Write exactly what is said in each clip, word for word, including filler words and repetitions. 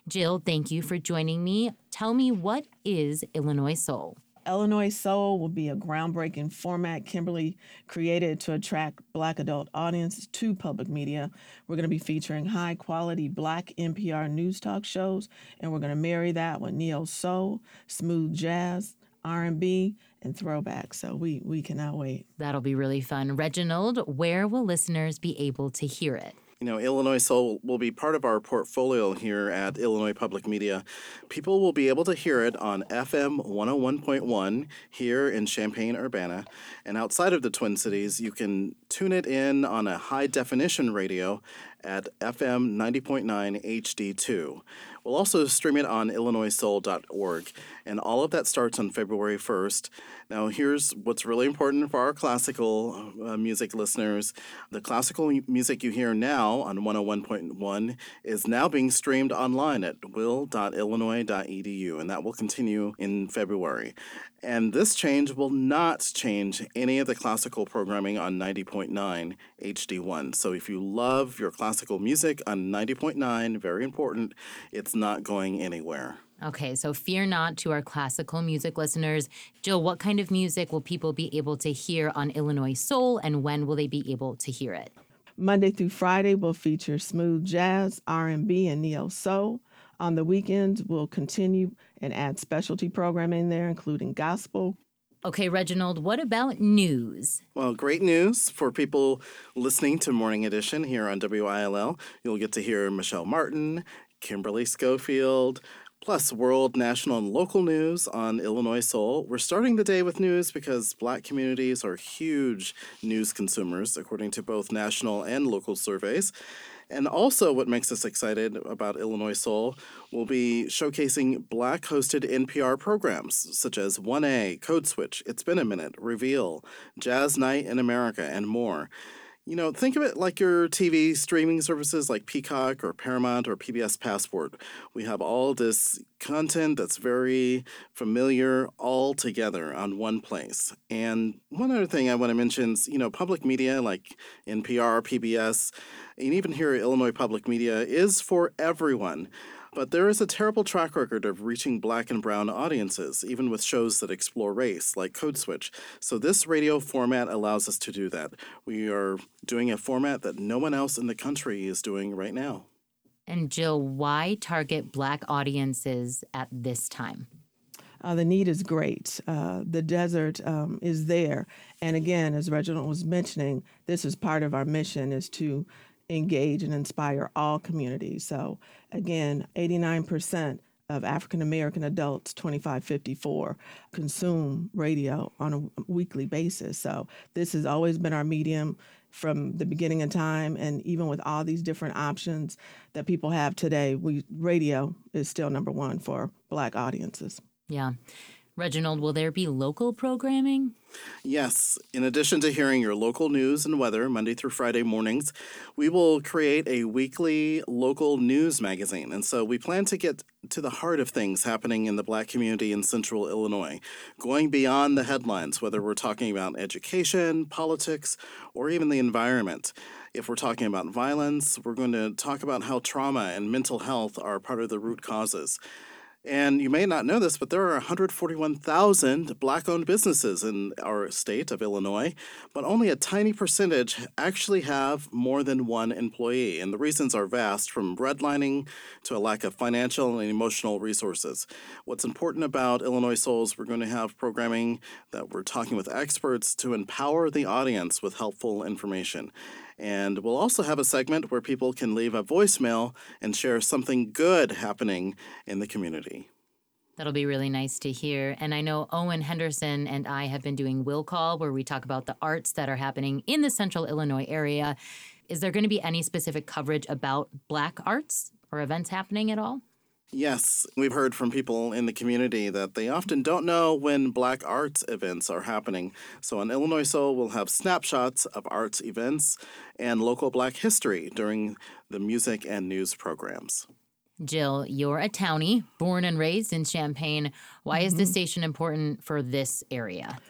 Jill, thank you for joining me. Tell me, what is Illinois Soul? Illinois Soul will be a groundbreaking format Kimberly created to attract Black adult audiences to public media. We're going to be featuring high quality Black N P R news talk shows, and we're going to marry that with neo soul, smooth jazz, R and B, and throwback. So we we cannot wait. That'll be really fun. Reginald, where will listeners be able to hear it? You know, Illinois Soul will be part of our portfolio here at Illinois Public Media. People will be able to hear it on F M one oh one point one here in Champaign-Urbana. And outside of the Twin Cities, you can tune it in on a high-definition radio at F M ninety point nine H D two. We'll also stream it on illinois soul dot org, and all of that starts on February first. Now, here's what's really important for our classical uh, music listeners. The classical music you hear now on one oh one point one is now being streamed online at will dot illinois dot e d u, and that will continue in February. And this change will not change any of the classical programming on ninety point nine H D one. So if you love your classical music on ninety point nine, very important, it's not going anywhere. Okay, so fear not to our classical music listeners. Jill, what kind of music will people be able to hear on Illinois Soul, and when will they be able to hear it? Monday through Friday will feature smooth jazz, R and B, and neo soul. On the weekends, we'll continue and add specialty programming there, including gospel. Okay, Reginald, what about news? Well, great news for people listening to Morning Edition here on W I L L. You'll get to hear Michelle Martin, Kimberly Schofield, plus world, national, and local news on Illinois Soul. We're starting the day with news because Black communities are huge news consumers, according to both national and local surveys. And also what makes us excited about Illinois Soul will be showcasing Black-hosted N P R programs such as one A, Code Switch, It's Been a Minute, Reveal, Jazz Night in America, and more. You know, think of it like your T V streaming services like Peacock or Paramount or P B S Passport. We have all this content that's very familiar all together on one place. And one other thing I want to mention is, you know, public media like N P R, P B S, and even here at Illinois Public Media is for everyone. But there is a terrible track record of reaching Black and brown audiences, even with shows that explore race, like Code Switch. So this radio format allows us to do that. We are doing a format that no one else in the country is doing right now. And Jill, why target Black audiences at this time? Uh, the need is great. Uh, the desert um, is there. And again, as Reginald was mentioning, this is part of our mission, is to engage and inspire all communities. So again, eighty-nine percent of African American adults twenty-five to fifty-four consume radio on a weekly basis. So this has always been our medium from the beginning of time, and even with all these different options that people have today, we radio is still number one for Black audiences. Yeah. Reginald, will there be local programming? Yes. In addition to hearing your local news and weather Monday through Friday mornings, we will create a weekly local news magazine. And so we plan to get to the heart of things happening in the Black community in Central Illinois, going beyond the headlines, whether we're talking about education, politics, or even the environment. If we're talking about violence, we're going to talk about how trauma and mental health are part of the root causes. And you may not know this, but there are one hundred forty-one thousand Black-owned businesses in our state of Illinois, but only a tiny percentage actually have more than one employee. And the reasons are vast, from redlining to a lack of financial and emotional resources. What's important about Illinois Souls, we're going to have programming that we're talking with experts to empower the audience with helpful information. And we'll also have a segment where people can leave a voicemail and share something good happening in the community. That'll be really nice to hear. And I know Owen Henderson and I have been doing Will Call, where we talk about the arts that are happening in the Central Illinois area. Is there going to be any specific coverage about Black arts or events happening at all? Yes, we've heard from people in the community that they often don't know when Black arts events are happening. So on Illinois Soul, we'll have snapshots of arts events and local Black history during the music and news programs. Jill, you're a townie, born and raised in Champaign. Why is this station important for this area?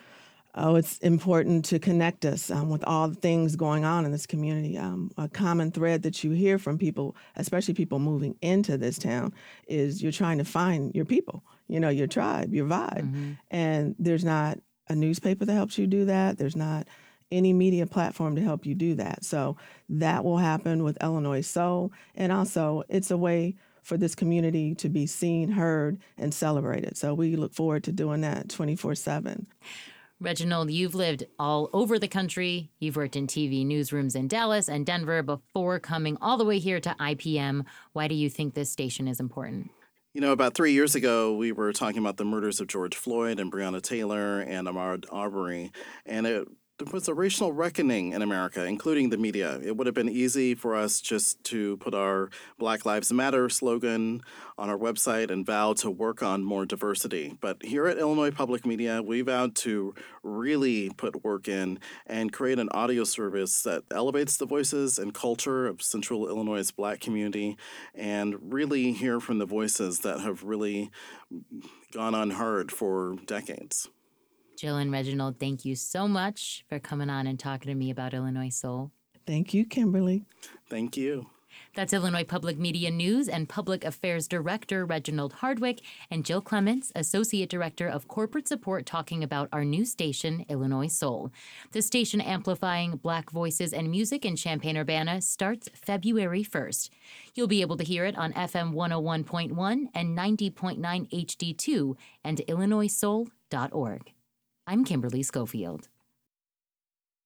Oh, it's important to connect us um, with all the things going on in this community. Um, a common thread that you hear from people, especially people moving into this town, is you're trying to find your people, you know, your tribe, your vibe. Mm-hmm. And there's not a newspaper that helps you do that. There's not any media platform to help you do that. So that will happen with Illinois Soul. And also, it's a way for this community to be seen, heard, and celebrated. So we look forward to doing that twenty-four seven. Reginald, you've lived all over the country. You've worked in T V newsrooms in Dallas and Denver before coming all the way here to I P M. Why do you think this station is important? You know, about three years ago, we were talking about the murders of George Floyd and Breonna Taylor and Ahmaud Arbery, and it there was a racial reckoning in America, including the media. It would have been easy for us just to put our Black Lives Matter slogan on our website and vow to work on more diversity. But here at Illinois Public Media, we vowed to really put work in and create an audio service that elevates the voices and culture of Central Illinois' Black community and really hear from the voices that have really gone unheard for decades. Jill and Reginald, thank you so much for coming on and talking to me about Illinois Soul. Thank you, Kimberly. Thank you. That's Illinois Public Media News and Public Affairs Director Reginald Hardwick and Jill Clements, Associate Director of Corporate Support, talking about our new station, Illinois Soul. The station amplifying Black voices and music in Champaign-Urbana starts February first. You'll be able to hear it on F M one oh one point one and ninety point nine H D two and illinois soul dot org. I'm Kimberly Schofield.